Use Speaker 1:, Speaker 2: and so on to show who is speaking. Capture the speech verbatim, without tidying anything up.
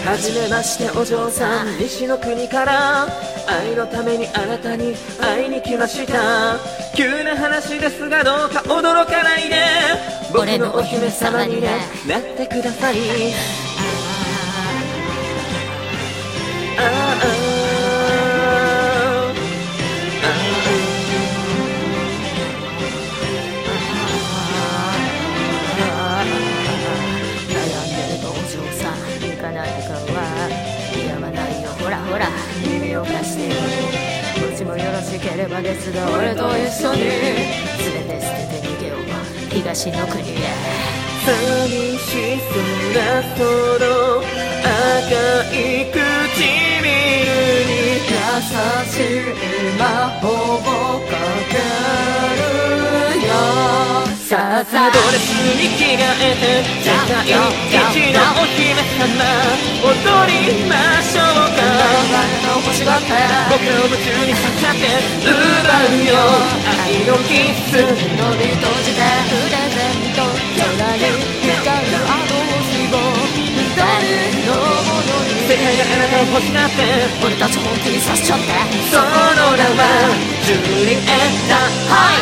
Speaker 1: はじめましてお嬢さん、西の国から愛のためにあなたに会いに来ました。急な話ですがどうか驚かないで、僕のお姫様にねなってください。ああ耳を貸してもしもよろしければですが、俺と一緒に全て捨てて逃げよう東の国へ。寂しそうなその赤い唇に優しい魔法をかけるよ。さあさあドレスに着替えて世界一のお姫様踊りましょうか。僕らを夢中にさせて奪うよ愛のキス。伸び閉じてプレゼント空に光るあの星を誰のものに。世界があなたを欲しがって俺たち本気にさせちゃって、その名はジュリエッタ。はい